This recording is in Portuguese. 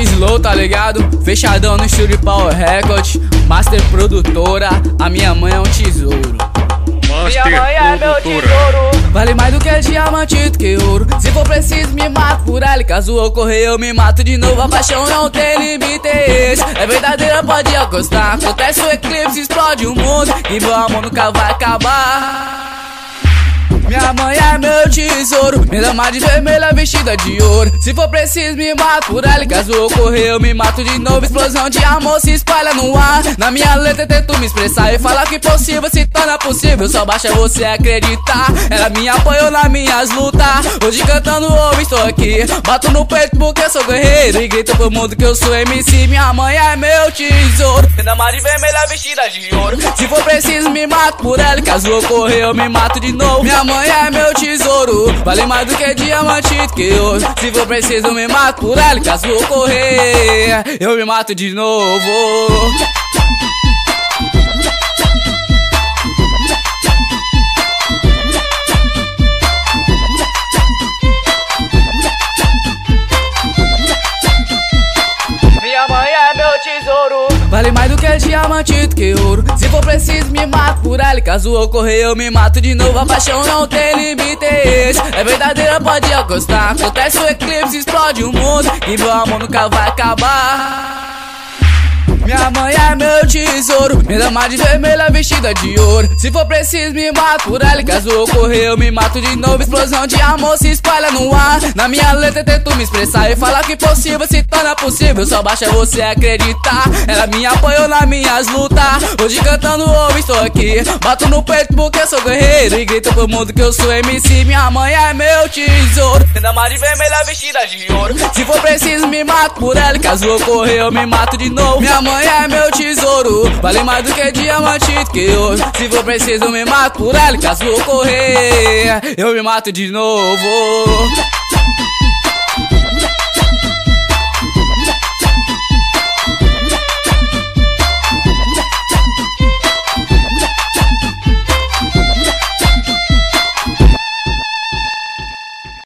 Slow, tá ligado? Fechadão no estúdio Power Record. Master produtora, a minha mãe é um tesouro. Minha mãe é meu tesouro. Vale mais do que diamante do que ouro. Se for preciso me mato por ela, e caso ocorrer eu me mato de novo. A paixão não tem limites, é verdadeira, pode acostar. Acontece o eclipse, explode o mundo, e meu amor nunca vai acabar. Minha mãe é meu tesouro, me dama de vermelha vestida de ouro. Se for preciso me mato por ela, e caso ocorrer eu me mato de novo. Explosão de amor se espalha no ar. Na minha letra tento me expressar e falar que impossível se torna possível. Só basta você acreditar. Ela me apoiou nas minhas lutas. Hoje cantando ouve, estou aqui. Bato no peito porque eu sou guerreiro e grito pro mundo que eu sou MC. Minha mãe é meu tesouro, me dama de vermelha vestida de ouro. Se for preciso me mato por ela, e caso ocorrer eu me mato de novo. Minha mãe é meu tesouro, vale mais do que diamante do que ouro. Se for preciso me mato por ela, e caso ocorrer eu me mato de novo. Minha mãe é meu tesouro. Vale mais do que diamante do que ouro. Se for preciso me mato por ela, e caso ocorrer eu me mato de novo. A paixão não tem limites, é verdadeira, pode acostar. Acontece o eclipse, explode o mundo, e meu amor nunca vai acabar. Minha mãe é meu tesouro, me dama de vermelha vestida de ouro. Se for preciso me mato por ela, e caso ocorrer eu me mato de novo. Explosão de amor se espalha no ar. Na minha letra tento me expressar e falar que impossível se torna possível. Só basta você acreditar. Ela me apoiou nas minhas lutas. Hoje cantando ouve, estou aqui. Bato no peito porque eu sou guerreiro e grito pro mundo que eu sou MC. Minha mãe é meu tesouro, me dama de vermelha vestida de ouro. Se for preciso me mato por ela, e caso ocorrer eu me mato de novo. Minha mãe é meu tesouro, vale mais do que diamante do que ouro. Se for preciso me mato por ela, e caso ocorrer eu me mato de novo.